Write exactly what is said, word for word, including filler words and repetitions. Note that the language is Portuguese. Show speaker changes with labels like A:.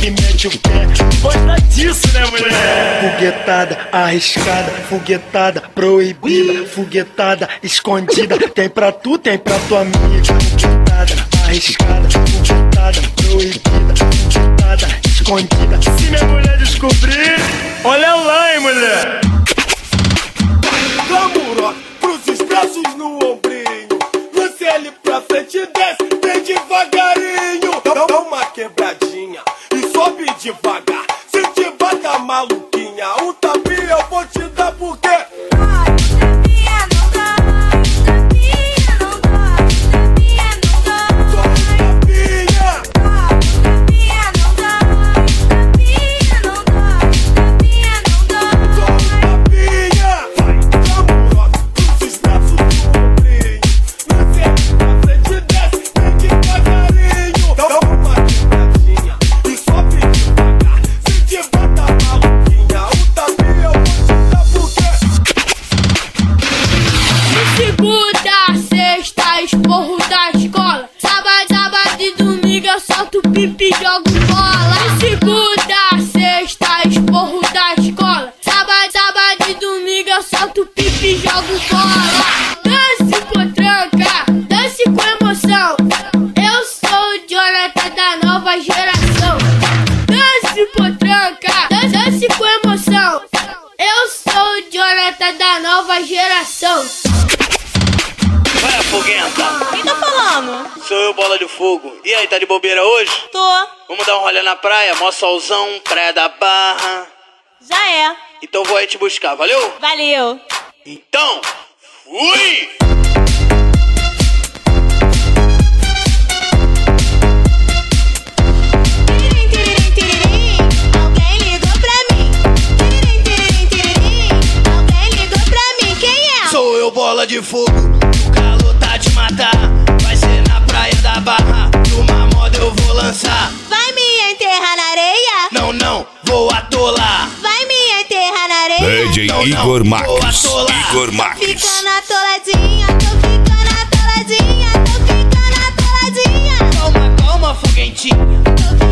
A: e mete o pé. Gosta disso, né, mulher? Foguetada, arriscada, foguetada, proibida, foguetada, escondida. Tem pra tu, tem pra tua amiga. Foguetada, arriscada, foguetada, proibida, foguetada, escondida. Se minha mulher descobrir, olha lá, hein, mulher.
B: Glamour, cruzes, braços no ombrinho. Lance ele pra frente e desce, vem devagarinho. Dá, dá uma quebradinha e sobe devagar. Se te bata maluquinha, um tapinha eu vou te dar porque
C: pipi, jogo bola. Segunda, sexta, esporro da escola. Sábado, sábado e domingo eu solto pipi, jogo bola. Dance potranca, dance com emoção. Eu sou o Jonathan da nova geração. Dance potranca, dance, dance com emoção. Eu sou o Jonathan da nova geração.
D: Vai, foguenta!
E: Quem tá falando?
D: Sou eu, Bola de Fogo. E aí, tá de bobeira hoje?
E: Tô.
D: Vamos dar um rolê na praia? Mó solzão, praia da Barra.
E: Já é.
D: Então vou aí te buscar, valeu?
E: Valeu.
D: Então, fui!
E: Tiririm, tiririm, tiririm, alguém ligou pra mim. Tiririm, tiririm, tiririm, alguém ligou pra mim. Quem é?
D: Sou eu, Bola de Fogo. O calor tá de matar. Vai ser na praia da Barra. Numa moda eu vou lançar.
E: Vai me enterrar na areia?
D: Não, não, vou atolar.
E: Vai me enterrar na areia?
F: D J
D: Não, não,
F: Igor Max.
D: vou atolar.
F: Igor
E: Tô
F: Max.
E: ficando atoladinha, tô ficando atoladinha, tô ficando atoladinha.
D: Calma, calma, foguentinha.
E: Tô